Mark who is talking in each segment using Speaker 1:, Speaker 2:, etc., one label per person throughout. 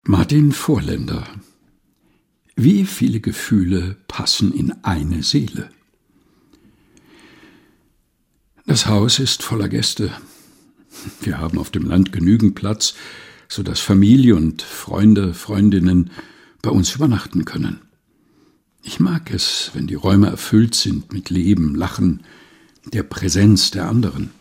Speaker 1: Martin Vorländer. Wie viele Gefühle passen in eine Seele? Das Haus ist voller Gäste. Wir haben auf dem Land genügend Platz, sodass Familie und Freunde, Freundinnen bei uns übernachten können. Ich mag es, wenn die Räume erfüllt sind mit Leben, Lachen, der Präsenz der anderen.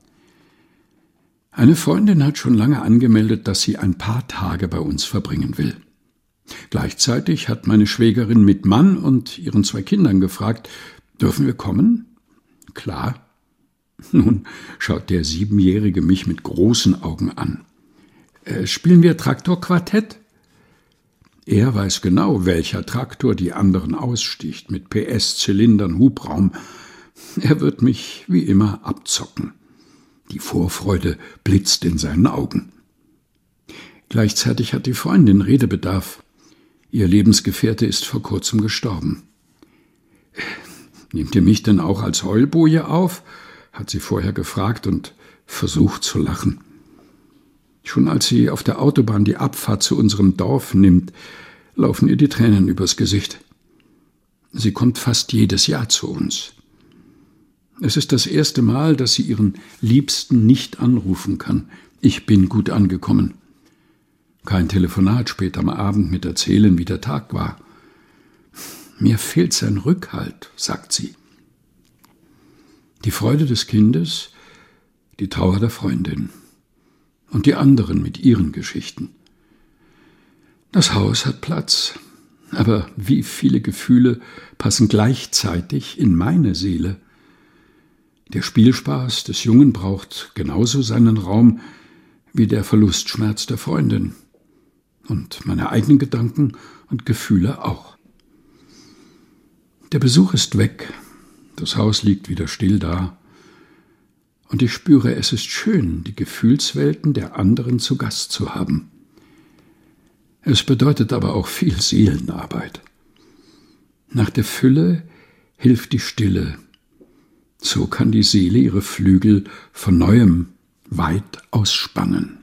Speaker 1: Eine Freundin hat schon lange angemeldet, dass sie ein paar Tage bei uns verbringen will. Gleichzeitig hat meine Schwägerin mit Mann und ihren 2 Kindern gefragt, dürfen wir kommen? Klar. Nun schaut der 7-Jährige mich mit großen Augen an. Spielen wir Traktorquartett? Er weiß genau, welcher Traktor die anderen aussticht, mit PS, Zylindern, Hubraum. Er wird mich wie immer abzocken. Die Vorfreude blitzt in seinen Augen. Gleichzeitig hat die Freundin Redebedarf. Ihr Lebensgefährte ist vor kurzem gestorben. »Nehmt ihr mich denn auch als Heulboje auf?« hat sie vorher gefragt und versucht zu lachen. Schon als sie auf der Autobahn die Abfahrt zu unserem Dorf nimmt, laufen ihr die Tränen übers Gesicht. Sie kommt fast jedes Jahr zu uns. Es ist das erste Mal, dass sie ihren Liebsten nicht anrufen kann. Ich bin gut angekommen. Kein Telefonat spät am Abend mit Erzählen, wie der Tag war. Mir fehlt sein Rückhalt, sagt sie. Die Freude des Kindes, die Trauer der Freundin und die anderen mit ihren Geschichten. Das Haus hat Platz, aber wie viele Gefühle passen gleichzeitig in meine Seele? Der Spielspaß des Jungen braucht genauso seinen Raum wie der Verlustschmerz der Freundin. Und meine eigenen Gedanken und Gefühle auch. Der Besuch ist weg, das Haus liegt wieder still da. Und ich spüre, es ist schön, die Gefühlswelten der anderen zu Gast zu haben. Es bedeutet aber auch viel Seelenarbeit. Nach der Fülle hilft die Stille. So kann die Seele ihre Flügel von Neuem weit ausspannen.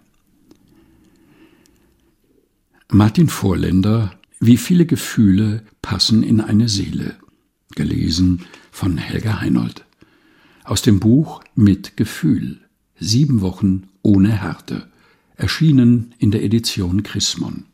Speaker 1: Martin Vorländer, Wie viele Gefühle passen in eine Seele? Gelesen von Helga Heinold. Aus dem Buch Mit Gefühl. 7 Wochen ohne Härte. Erschienen in der Edition Chrismon.